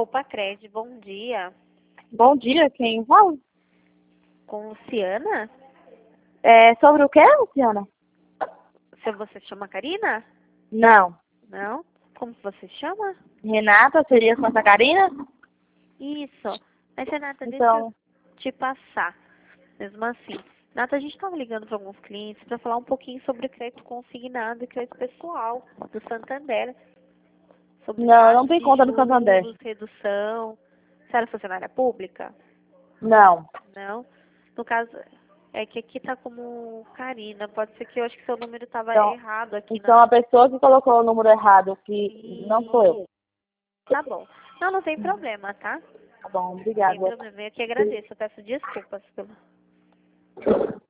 Poupa Cred, bom dia. Bom dia, quem fala? Com Luciana? É sobre o quê, Luciana? Se você chama Karina? Não. Não? Como você chama? Renata, seria Santa Catarina? Isso. Mas, Renata, deixa eu Então, te passar. Mesmo assim. Renata, a gente estava ligando para alguns clientes para falar um pouquinho sobre crédito consignado e crédito pessoal do Santander. Sobre não, eu não taxa tenho de conta no Santander. juros, redução. Você era funcionária pública? Não. Não? No caso, é que aqui tá como Karina. Pode ser que eu acho que seu número estava Então, errado aqui então a pessoa que colocou o número errado, que não sou E eu. tá bom. Não, não tem problema, tá? Tá bom, Não tem obrigada. problema. Eu que agradeço. Eu peço desculpas pelo